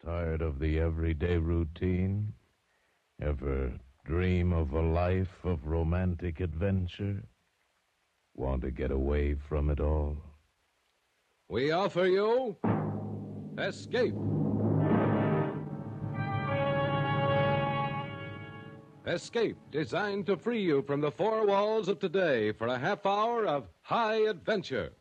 Tired of the everyday routine? Ever dream of a life of romantic adventure? Want to get away from it all? We offer you Escape. Escape, designed to free you from the four walls of today for a half hour of high adventure.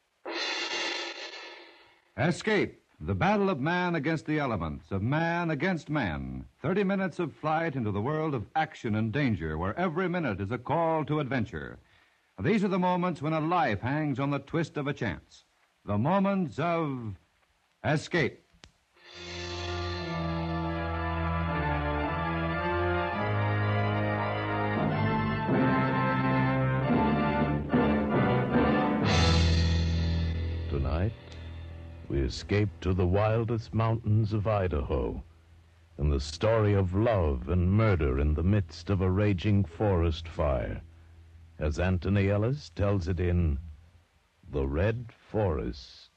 Escape, the battle of man against the elements, of man against man. 30 minutes of flight into the world of action and danger, where every minute is a call to adventure. These are the moments when a life hangs on the twist of a chance. The moments of Escape. Tonight, we escape to the wildest mountains of Idaho, and the story of love and murder in the midst of a raging forest fire, as Anthony Ellis tells it in The Red Forest.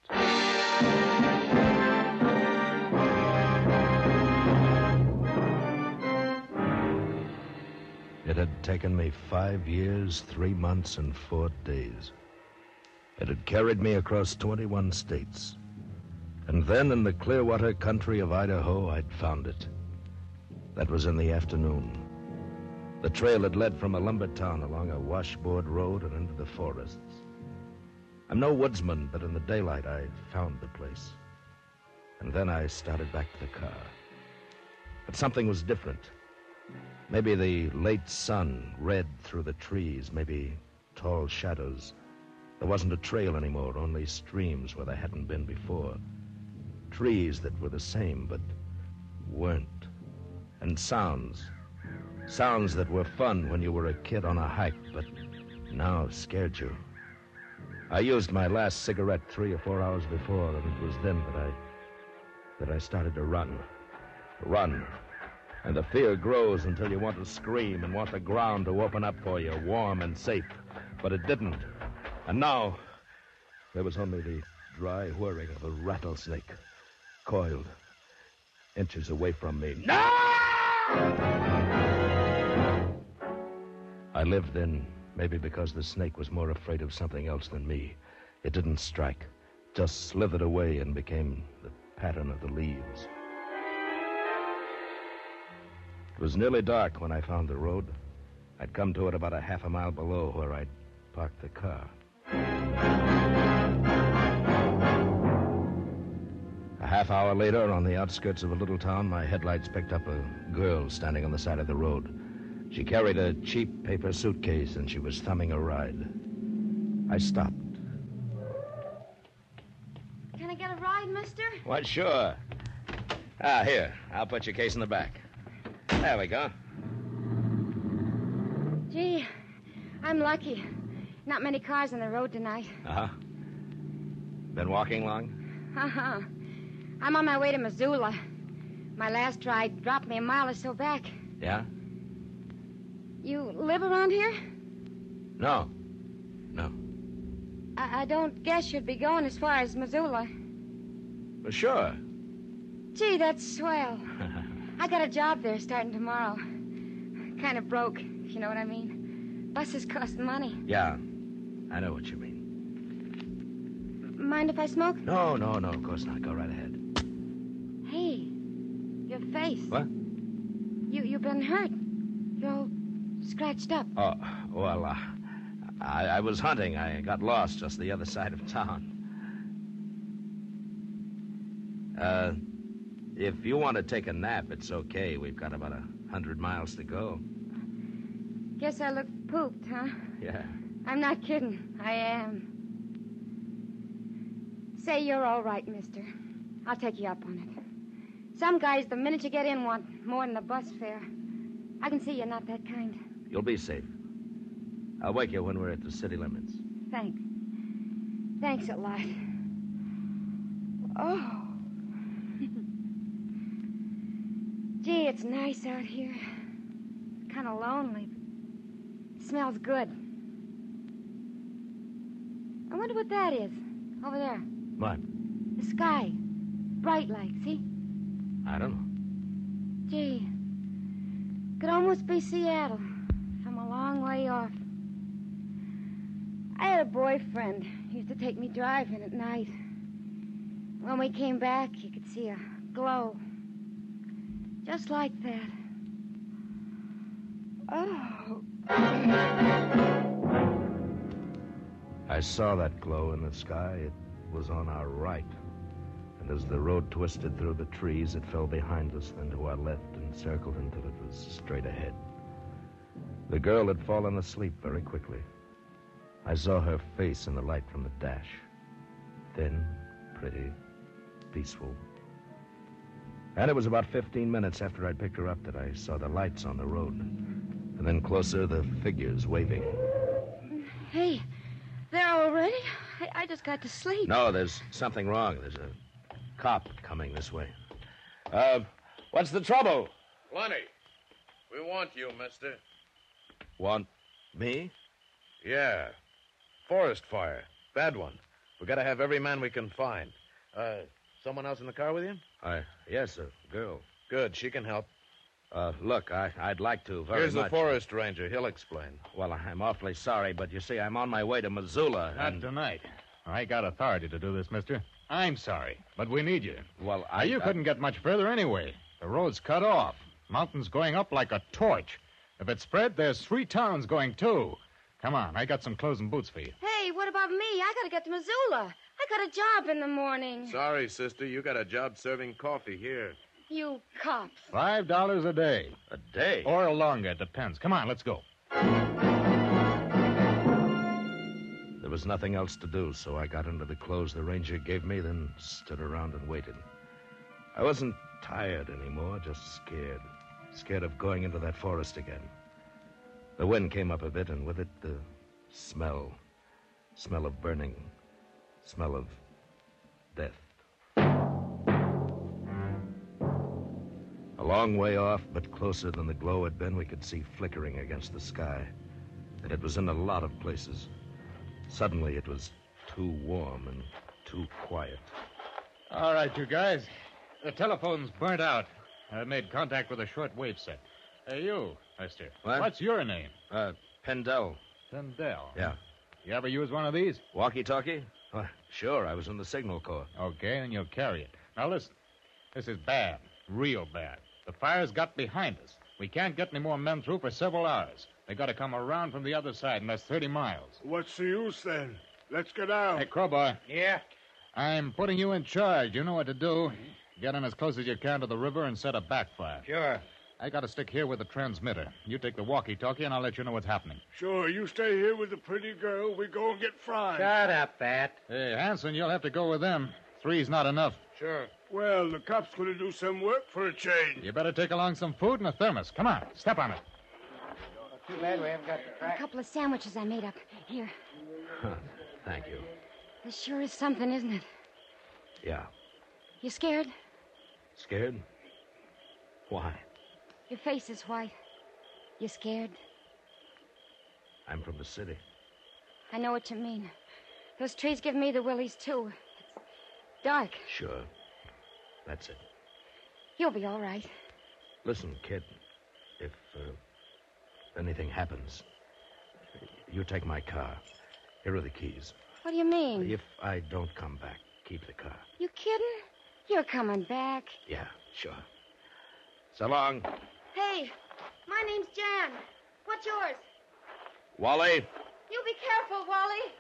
It had taken me 5 years, 3 months, and 4 days. It had carried me across 21 states. And then in the Clearwater country of Idaho, I'd found it. That was in the afternoon. The trail had led from a lumber town along a washboard road and into the forests. I'm no woodsman, but in the daylight I found the place. And then I started back to the car. But something was different. Maybe the late sun read through the trees, maybe tall shadows. There wasn't a trail anymore, only streams where there hadn't been before. Trees that were the same, but weren't. And sounds. Sounds that were fun when you were a kid on a hike, but now scared you. I used my last cigarette 3 or 4 hours before, and it was then that I started to run. Run. And the fear grows until you want to scream and want the ground to open up for you, warm and safe. But it didn't. And now, there was only the dry whirring of a rattlesnake, coiled inches away from me. No! I lived then, maybe because the snake was more afraid of something else than me. It didn't strike, just slithered away and became the pattern of the leaves. It was nearly dark when I found the road. I'd come to it about a half a mile below where I'd parked the car. A half hour later, on the outskirts of a little town, my headlights picked up a girl standing on the side of the road. She carried a cheap paper suitcase, and she was thumbing a ride. I stopped. Can I get a ride, mister? Why, sure. Here, I'll put your case in the back. There we go. Gee, I'm lucky. Not many cars on the road tonight. Uh-huh. Been walking long? Uh-huh. I'm on my way to Missoula. My last ride dropped me a mile or so back. Yeah? You live around here? No. I don't guess you'd be going as far as Missoula. Well, sure. Gee, that's swell. I got a job there starting tomorrow. Kind of broke, if you know what I mean. Buses cost money. Yeah, I know what you mean. Mind if I smoke? No, of course not. Go right ahead. Hey, your face. What? You've been hurt. You're all scratched up. Oh, well, I was hunting. I got lost just the other side of town. If you want to take a nap, it's okay. We've got about 100 miles to go. Guess I look pooped, huh? Yeah. I'm not kidding. I am. Say you're all right, mister. I'll take you up on it. Some guys, the minute you get in, want more than the bus fare. I can see you're not that kind. You'll be safe. I'll wake you when we're at the city limits. Thanks. Thanks a lot. Oh. Gee, it's nice out here. Kind of lonely, but it smells good. I wonder what that is, over there. What? The sky. Bright like, see? I don't know. Gee, could almost be Seattle from a long way off. I had a boyfriend. He used to take me driving at night. When we came back, you could see a glow. Just like that. Oh. I saw that glow in the sky. It was on our right. And as the road twisted through the trees, it fell behind us, then to our left and circled until it was straight ahead. The girl had fallen asleep very quickly. I saw her face in the light from the dash. Thin, pretty, peaceful. And it was about 15 minutes after I'd picked her up that I saw the lights on the road. And then closer, the figures waving. Hey, there already? I just got to sleep. No, there's something wrong. There's a cop coming this way. What's the trouble? Lenny, we want you, mister. Want me? Yeah. Forest fire. Bad one. We gotta have every man we can find. Someone else in the car with you? Yes, a girl. Good, she can help. Look, I'd like to very Here's much. the forest ranger. He'll explain. Well, I'm awfully sorry, but you see, I'm on my way to Missoula. Not tonight. I got authority to do this, mister. I'm sorry, but we need you. Well, You couldn't get much further anyway. The road's cut off. Mountain's going up like a torch. If it's spread, there's 3 towns going, too. Come on, I got some clothes and boots for you. Hey, what about me? I gotta get to Missoula. I got a job in the morning. Sorry, sister. You got a job serving coffee here. You cops. $5 a day. A day? Or longer, depends. Come on, let's go. There was nothing else to do, so I got into the clothes the ranger gave me, then stood around and waited. I wasn't tired anymore, just scared. Scared of going into that forest again. The wind came up a bit, and with it, the smell. Smell of burning. Smell of death. A long way off, but closer than the glow had been, we could see flickering against the sky. And it was in a lot of places. Suddenly, it was too warm and too quiet. All right, you guys. The telephone's burnt out. I made contact with a short-wave set. Hey, you, mister. What? What's your name? Pendel. Pendel. Yeah. You ever use one of these? Walkie-talkie? Sure, I was in the signal corps. Okay, then you'll carry it. Now, listen. This is bad. Real bad. The fire's got behind us. We can't get any more men through for several hours. They got to come around from the other side, and that's 30 miles. What's the use, then? Let's get out. Hey, Crowbar. Yeah? I'm putting you in charge. You know what to do. Get in as close as you can to the river and set a backfire. Sure. I got to stick here with the transmitter. You take the walkie-talkie, and I'll let you know what's happening. Sure, you stay here with the pretty girl. We go and get fried. Shut up, Pat. Hey, Hanson, you'll have to go with them. 3's not enough. Sure. Well, the cop's going to do some work for a change. You better take along some food and a thermos. Come on, step on it. Too bad we haven't got the A track. couple of sandwiches I made up. Here. Thank you. This sure is something, isn't it? Yeah. You scared? Scared? Why? Your face is white. You scared? I'm from the city. I know what you mean. Those trees give me the willies, too. It's dark. Sure. That's it. You'll be all right. Listen, kid, if anything happens, you take my car. Here are the keys. What do you mean? If I don't come back, keep the car. You kidding? You're coming back. Yeah, sure. So long. Hey, my name's Jan. What's yours? Wally. You be careful, Wally.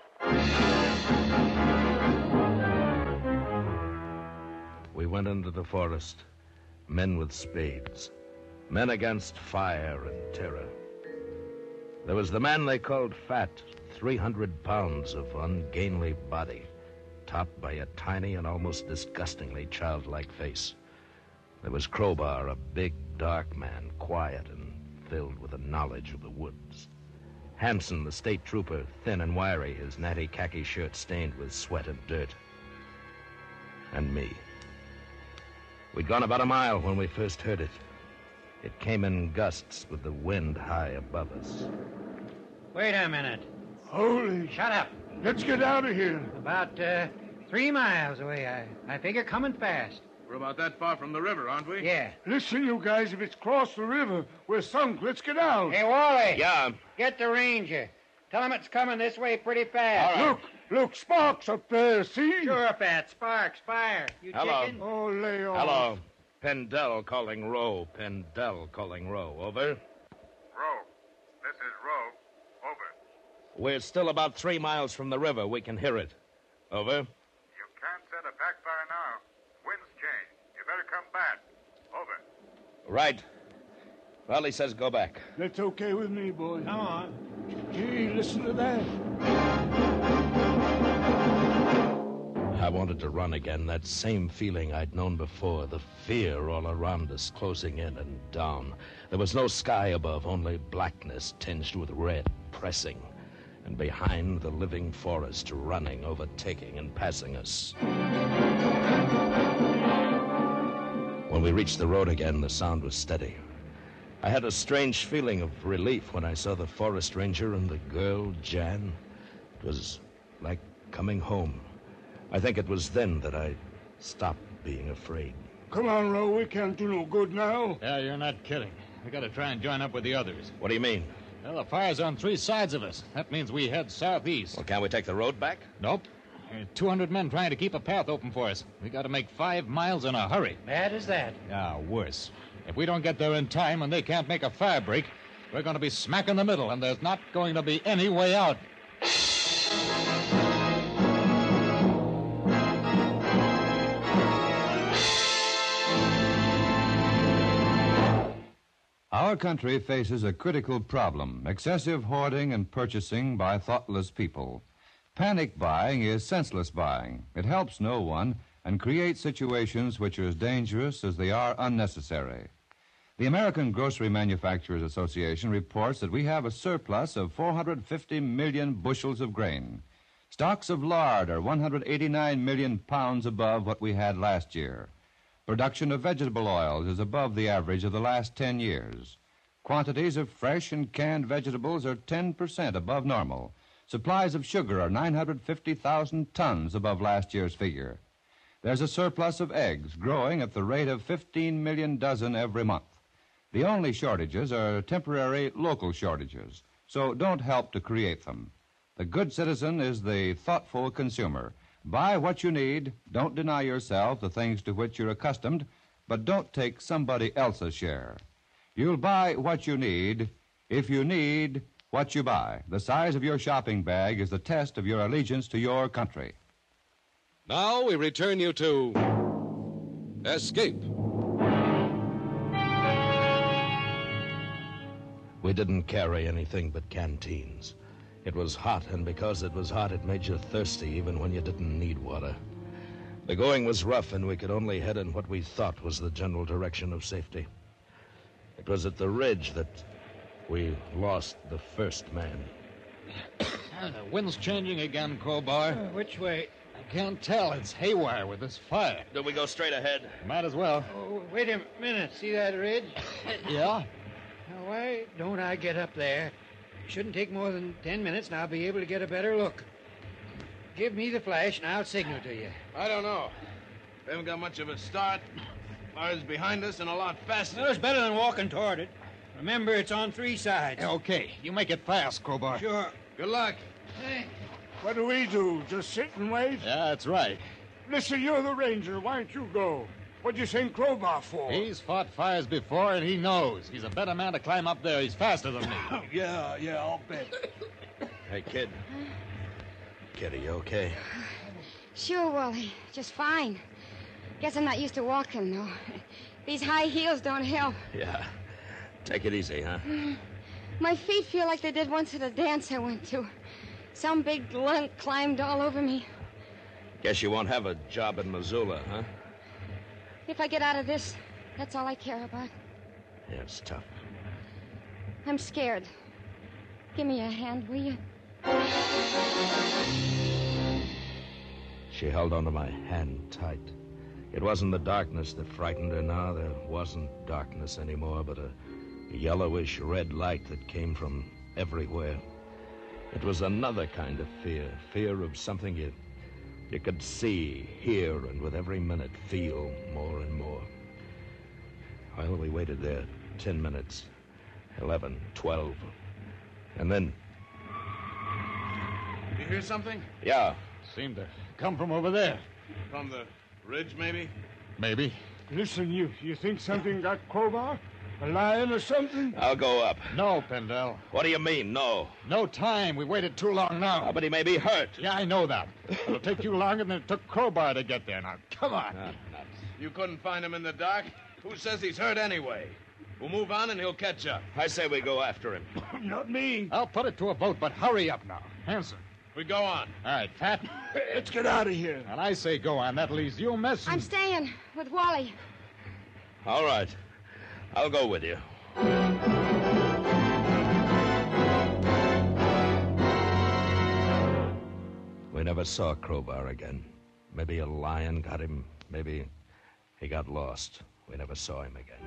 We went into the forest. Men with spades. Men against fire and terror. There was the man they called Fat, 300 pounds of ungainly body, topped by a tiny and almost disgustingly childlike face. There was Crowbar, a big, dark man, quiet and filled with a knowledge of the woods. Hanson, the state trooper, thin and wiry, his natty khaki shirt stained with sweat and dirt. And me. We'd gone about a mile when we first heard it. It came in gusts with the wind high above us. Wait a minute. Holy... Shut up. Let's get out of here. About 3 miles away. I figure coming fast. We're about that far from the river, aren't we? Yeah. Listen, you guys, if it's crossed the river, we're sunk. Let's get out. Hey, Wally. Yeah. Get the ranger. Tell him it's coming this way pretty fast. Look, Sparks up there, see? Sure, Pat. Sparks, fire. You Hello. chicken? Oh, lay off. Hello. Pendel calling Roe. Pendel calling Roe. Over. Roe. This is Roe. Over. We're still about 3 miles from the river. We can hear it. Over. You can't set a backfire now. Winds change. You better come back. Over. Right. Well, he says go back. That's okay with me, boy. Come on. Gee, listen to that. I wanted to run again, that same feeling I'd known before, the fear all around us, closing in and down. There was no sky above, only blackness tinged with red, pressing. And behind, the living forest, running, overtaking, and passing us. When we reached the road again, the sound was steady. I had a strange feeling of relief when I saw the forest ranger and the girl, Jan. It was like coming home. I think it was then that I stopped being afraid. Come on, Roe. We can't do no good now. Yeah, you're not kidding. We got to try and join up with the others. What do you mean? Well, the fire's on 3 sides of us. That means we head southeast. Well, can't we take the road back? Nope. There are 200 men trying to keep a path open for us. We got to make 5 miles in a hurry. Bad as that. Yeah, worse. If we don't get there in time and they can't make a fire break, we're going to be smack in the middle, and there's not going to be any way out. Our country faces a critical problem, excessive hoarding and purchasing by thoughtless people. Panic buying is senseless buying. It helps no one and creates situations which are as dangerous as they are unnecessary. The American Grocery Manufacturers Association reports that we have a surplus of 450 million bushels of grain. Stocks of lard are 189 million pounds above what we had last year. Production of vegetable oils is above the average of the last 10 years. Quantities of fresh and canned vegetables are 10% above normal. Supplies of sugar are 950,000 tons above last year's figure. There's a surplus of eggs growing at the rate of 15 million dozen every month. The only shortages are temporary local shortages, so don't help to create them. The good citizen is the thoughtful consumer. Buy what you need. Don't deny yourself the things to which you're accustomed, but don't take somebody else's share. You'll buy what you need if you need what you buy. The size of your shopping bag is the test of your allegiance to your country. Now we return you to Escape. We didn't carry anything but canteens. It was hot, and because it was hot, it made you thirsty even when you didn't need water. The going was rough, and we could only head in what we thought was the general direction of safety. It was at the ridge that we lost the first man. The wind's changing again, Crowbar. Which way? I can't tell. It's haywire with this fire. Do we go straight ahead? Might as well. Oh, wait a minute. See that ridge? Yeah? Now, why don't I get up there? Shouldn't take more than 10 minutes, and I'll be able to get a better look. Give me the flash, and I'll signal to you. I don't know. We haven't got much of a start. Fire's behind us and a lot faster. Well, it's better than walking toward it. Remember, it's on 3 sides. Okay. You make it fast, Crowbar. Sure. Good luck. Hey. What do we do? Just sit and wait? Yeah, that's right. Listen, you're the ranger. Why don't you go? What'd you send Crowbar for? He's fought fires before, and he knows. He's a better man to climb up there. He's faster than me. Yeah, I'll bet. Hey, kid. Kid, are you okay? Sure, Wally. Just fine. Guess I'm not used to walking, though. These high heels don't help. Yeah. Take it easy, huh? My feet feel like they did once at a dance I went to. Some big lunk climbed all over me. Guess you won't have a job in Missoula, huh? If I get out of this, that's all I care about. Yeah, it's tough. I'm scared. Give me a hand, will you? She held onto my hand tight. It wasn't the darkness that frightened her now. There wasn't darkness anymore, but a yellowish red light that came from everywhere. It was another kind of fear of something you You could see, hear, and with every minute feel more and more. Well, we waited there 10 minutes, 11, 12, and then... You hear something? Yeah. Seemed to come from over there. From the ridge, maybe? Maybe. Listen, you think something got Crowbar? A lion or something? I'll go up. No, Pendel. What do you mean, no? No time. We waited too long now. But he may be hurt. Yeah, I know that. It'll take you longer than it took Crowbar to get there. Now, come on. Nuts. You couldn't find him in the dark? Who says he's hurt anyway? We'll move on and he'll catch up. I say we go after him. Not me. I'll put it to a vote, but hurry up now. Hanson. We go on. All right, Pat. Let's get out of here. And I say go on. That leaves you, Miss. I'm staying with Wally. All right. I'll go with you. We never saw Crowbar again. Maybe a lion got him. Maybe he got lost. We never saw him again.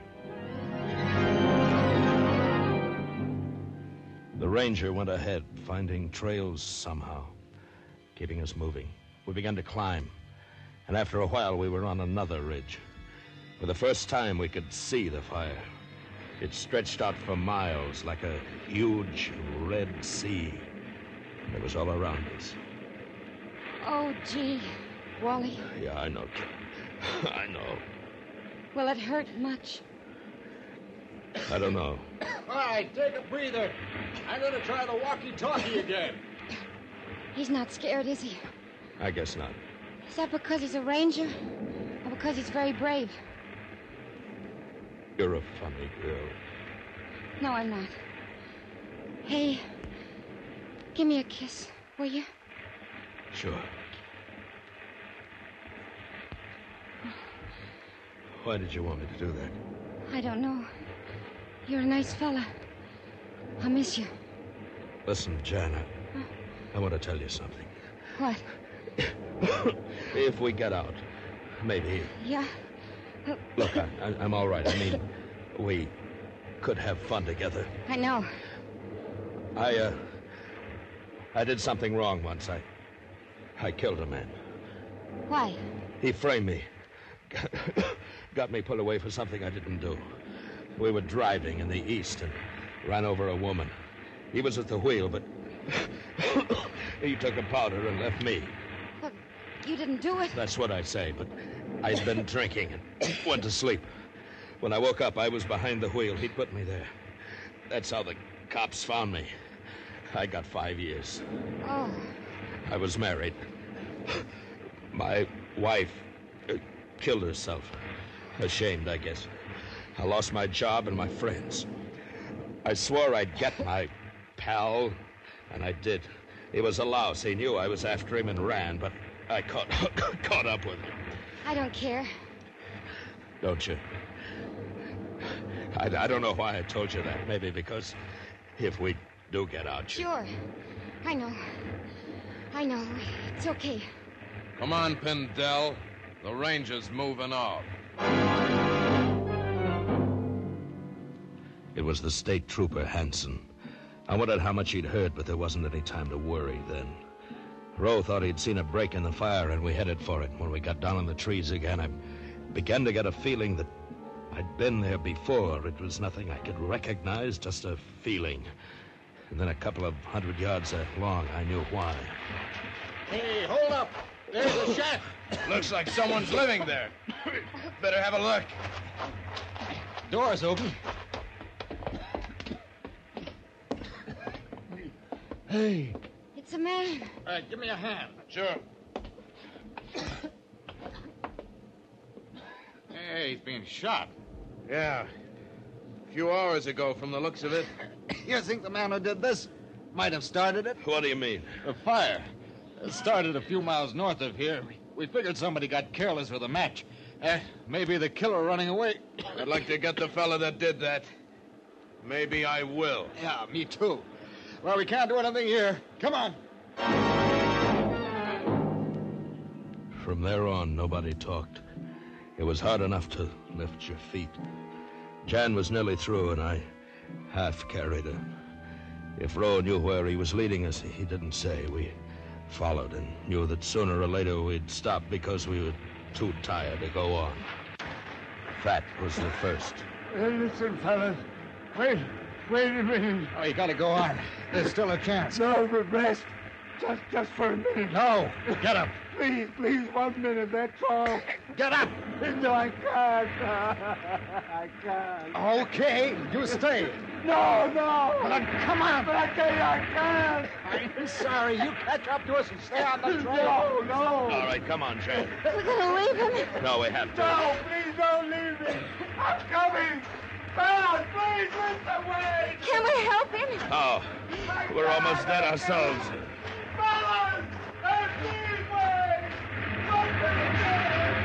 The ranger went ahead, finding trails somehow, keeping us moving. We began to climb, and after a while we were on another ridge. For the first time we could see the fire. It stretched out for miles like a huge red sea. And it was all around us. Oh, gee, Wally. Yeah, I know, kid. I know. Will it hurt much? I don't know. All right, take a breather. I'm going to try the walkie-talkie again. He's not scared, is he? I guess not. Is that because he's a ranger? Or because he's very brave? You're a funny girl. No, I'm not. Hey, give me a kiss, will you? Sure. Why did you want me to do that? I don't know. You're a nice fella. I miss you. Listen, Jan, I want to tell you something. What? If we get out, maybe... Yeah? Look, I'm all right. I mean, we could have fun together. I know. I did something wrong once. I killed a man. Why? He framed me. Got me put away for something I didn't do. We were driving in the east and ran over a woman. He was at the wheel, but he took a powder and left me. But you didn't do it. That's what I say, but I'd been drinking and went to sleep. When I woke up, I was behind the wheel. He put me there. That's how the cops found me. I got 5 years. Oh. I was married. My wife killed herself. Ashamed, I guess. I lost my job and my friends. I swore I'd get my pal, and I did. He was a louse. He knew I was after him and ran, but I caught up with him. I don't care. Don't you? I don't know why I told you that. Maybe because if we do get out... Sure. I know. It's okay. Come on, Pendel. The ranger's moving off. It was the state trooper, Hanson. I wondered how much he'd heard, but there wasn't any time to worry then. Rowe thought he'd seen a break in the fire, and we headed for it. When we got down in the trees again, I began to get a feeling that I'd been there before. It was nothing I could recognize, just a feeling. And then a couple of 100 yards along, I knew why. Hey, hold up. There's a shack. Looks like someone's living there. Better have a look. Door's open. Hey. It's a man. All right, give me a hand. Sure. Hey, he's being shot. Yeah. A few hours ago, from the looks of it. You think the man who did this might have started it? What do you mean? The fire. It started a few miles north of here. We figured somebody got careless with a match. Maybe the killer running away. I'd like to get the fella that did that. Maybe I will. Yeah, me too. Well, we can't do anything here. Come on. From there on, nobody talked. It was hard enough to lift your feet. Jan was nearly through, and I half carried her. If Rowe knew where he was leading us, he didn't say. We followed and knew that sooner or later we'd stop because we were too tired to go on. Fat was the first. Listen, fellas. Wait a minute. Oh, you gotta go on. There's still a chance. No, but rest. Just for a minute. No. Get up. Please, 1 minute, that's all. Get up. No, I can't. I can't. Okay, you stay. No. Well, then, come on. But I tell you, I can't. I'm sorry. You catch up to us and stay on the trail. No. All right, come on, Jan. We're gonna leave him. No, we have to. No, please don't leave me. I'm coming. Fellas, please listen away. Can we help him? Oh, we're almost dead ourselves. Fellas, please wait. Don't let me go.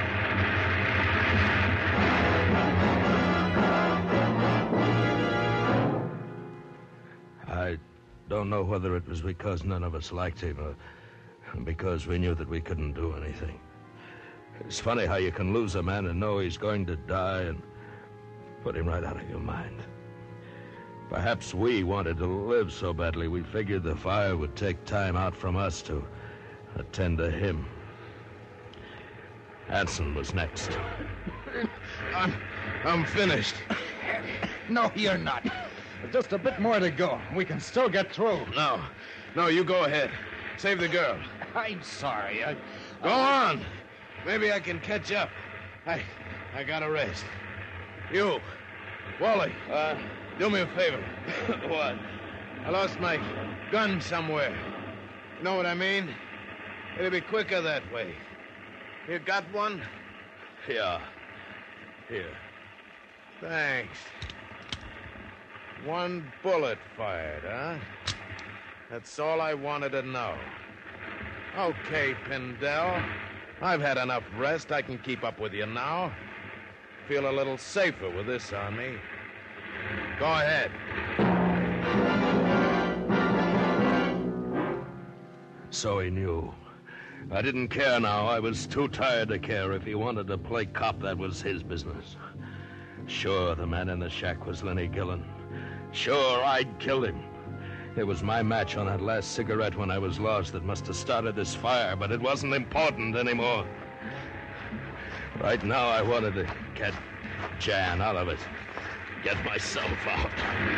I don't know whether it was because none of us liked him or because we knew that we couldn't do anything. It's funny how you can lose a man and know he's going to die and put him right out of your mind. Perhaps we wanted to live so badly we figured the fire would take time out from us to attend to him. Hanson was next. I'm finished. No, you're not. Just a bit more to go. We can still get through. No, you go ahead. Save the girl. I'm sorry. Go on. Maybe I can catch up. I gotta rest. You, Wally, do me a favor. What? I lost my gun somewhere. You know what I mean? It'll be quicker that way. You got one? Yeah. Here. Thanks. One bullet fired, huh? That's all I wanted to know. Okay, Pindell. I've had enough rest. I can keep up with you now. Feel a little safer with this on me. Go ahead. So he knew. I didn't care now. I was too tired to care. If he wanted to play cop, that was his business. Sure, the man in the shack was Lenny Gillen. Sure, I'd killed him. It was my match on that last cigarette when I was lost that must have started this fire, but it wasn't important anymore. Right now, I wanted to get Jan out of it. Get myself out.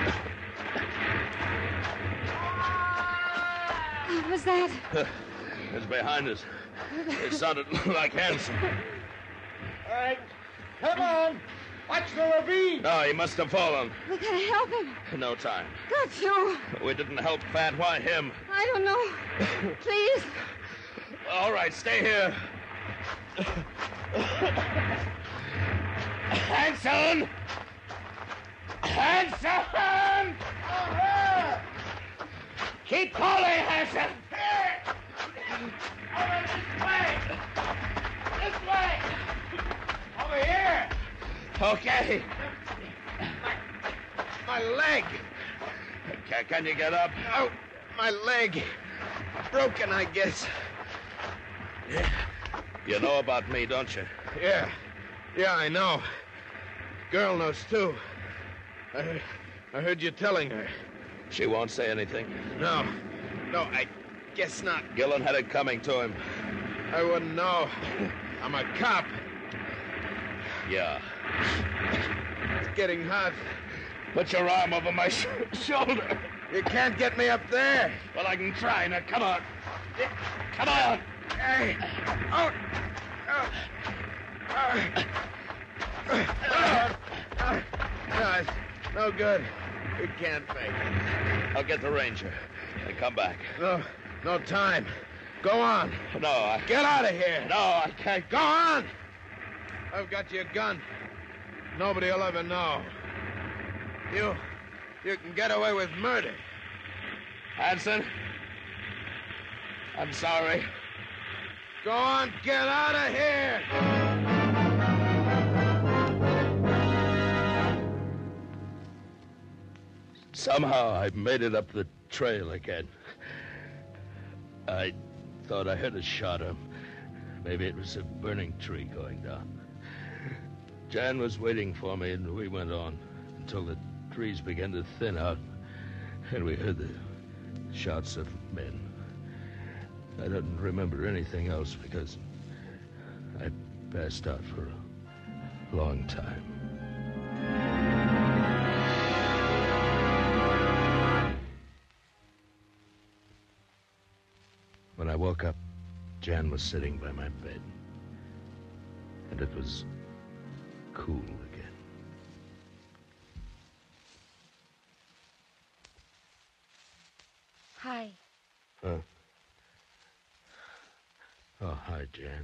What was that? It's behind us. It sounded like Hanson. All right. Come on. Watch the ravine. No, he must have fallen. We gotta help him. No time. Got to. We didn't help Fat. Why him? I don't know. Please. All right, stay here. Hanson! Hanson! Keep calling, Hanson! Over this way! This way! Over here! Okay. My leg. Can you get up? Oh, my leg. Broken, I guess. You know about me, don't you? Yeah, I know. Girl knows, too. I heard you telling her. She won't say anything. No, I guess not. Gillen had it coming to him. I wouldn't know. I'm a cop. Yeah. It's getting hot. Put your arm over my shoulder. You can't get me up there. Well, I can try. Now, come on. Come on. Hey. Oh. No, it's no good. We can't make it. I'll get the ranger and come back. No time. Go on. No, Get out of here. No, I can't. Go on. I've got your gun. Nobody will ever know. You can get away with murder. Hanson, I'm sorry. Go on, get out of here. Somehow I made it up the trail again. I thought I heard a shot. Maybe it was a burning tree going down. Jan was waiting for me, and we went on until the trees began to thin out, and we heard the shouts of men. I don't remember anything else because I passed out for a long time. When I woke up, Jan was sitting by my bed. And it was cool again. Hi. Oh, hi, Jan.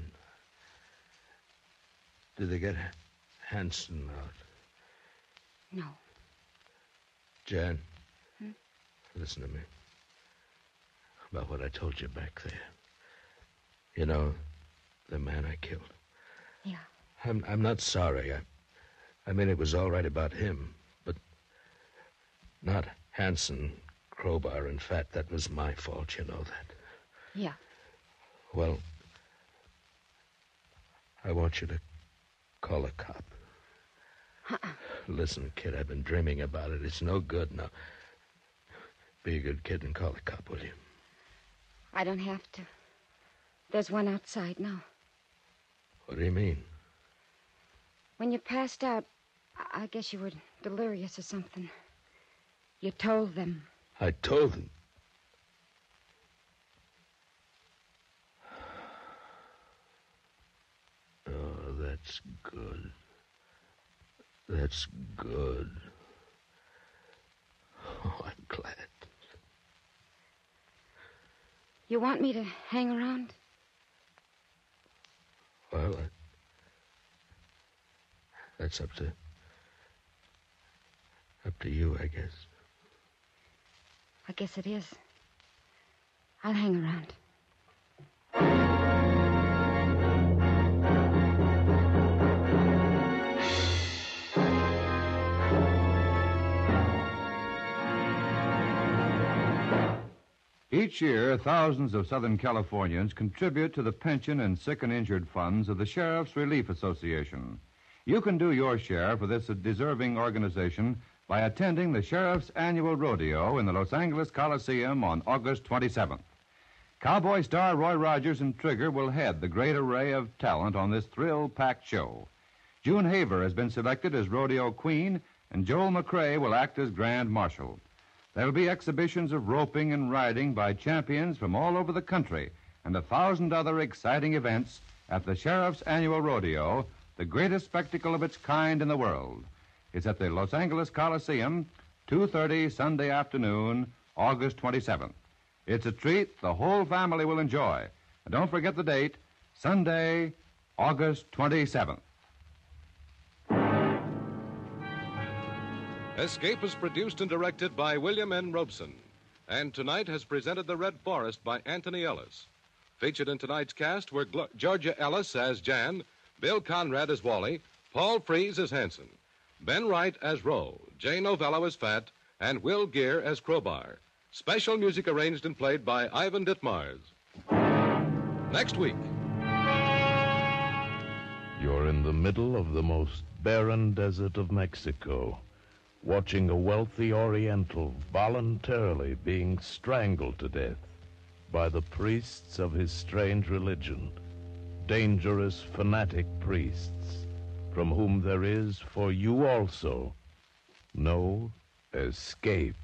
Did they get Hanson out? No. Jan, listen to me. About what I told you back there. You know, the man I killed. Yeah. I'm not sorry. I mean, it was all right about him, but not Hanson, Crowbar, and Fat. That was my fault, you know that. Yeah. Well, I want you to call a cop. Listen, kid, I've been dreaming about it. It's no good now. Be a good kid and call a cop, will you? I don't have to. There's one outside now. What do you mean? When you passed out, I guess you were delirious or something. You told them. I told them? Oh, that's good. That's good. Oh, I'm glad. You want me to hang around? Well, that's up to you, I guess. I guess it is. I'll hang around. Each year, thousands of Southern Californians contribute to the pension and sick and injured funds of the Sheriff's Relief Association. You can do your share for this deserving organization by attending the Sheriff's Annual Rodeo in the Los Angeles Coliseum on August 27th. Cowboy star Roy Rogers and Trigger will head the great array of talent on this thrill-packed show. June Haver has been selected as Rodeo Queen, and Joel McRae will act as Grand Marshal. There will be exhibitions of roping and riding by champions from all over the country and 1,000 other exciting events at the Sheriff's Annual Rodeo, the greatest spectacle of its kind in the world. It's at the Los Angeles Coliseum, 2:30 Sunday afternoon, August 27th. It's a treat the whole family will enjoy. And don't forget the date, Sunday, August 27th. Escape is produced and directed by William N. Robeson, and tonight has presented The Red Forest by Anthony Ellis. Featured in tonight's cast were Georgia Ellis as Jan, Bill Conrad as Wally, Paul Frees as Hanson, Ben Wright as Roe, Jay Novello as Fat, and Will Gear as Crowbar. Special music arranged and played by Ivan Ditmars. Next week. You're in the middle of the most barren desert of Mexico, watching a wealthy Oriental voluntarily being strangled to death by the priests of his strange religion, dangerous fanatic priests, from whom there is, for you also, no escape.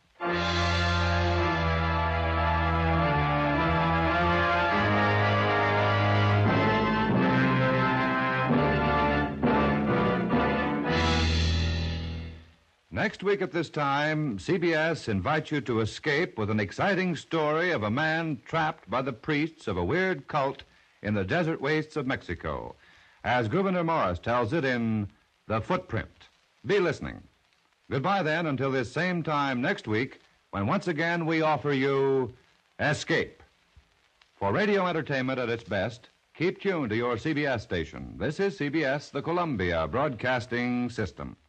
Next week at this time, CBS invites you to escape with an exciting story of a man trapped by the priests of a weird cult in the desert wastes of Mexico, as Gouverneur Morris tells it in The Footprint. Be listening. Goodbye, then, until this same time next week, when once again we offer you Escape. For radio entertainment at its best, keep tuned to your CBS station. This is CBS, the Columbia Broadcasting System.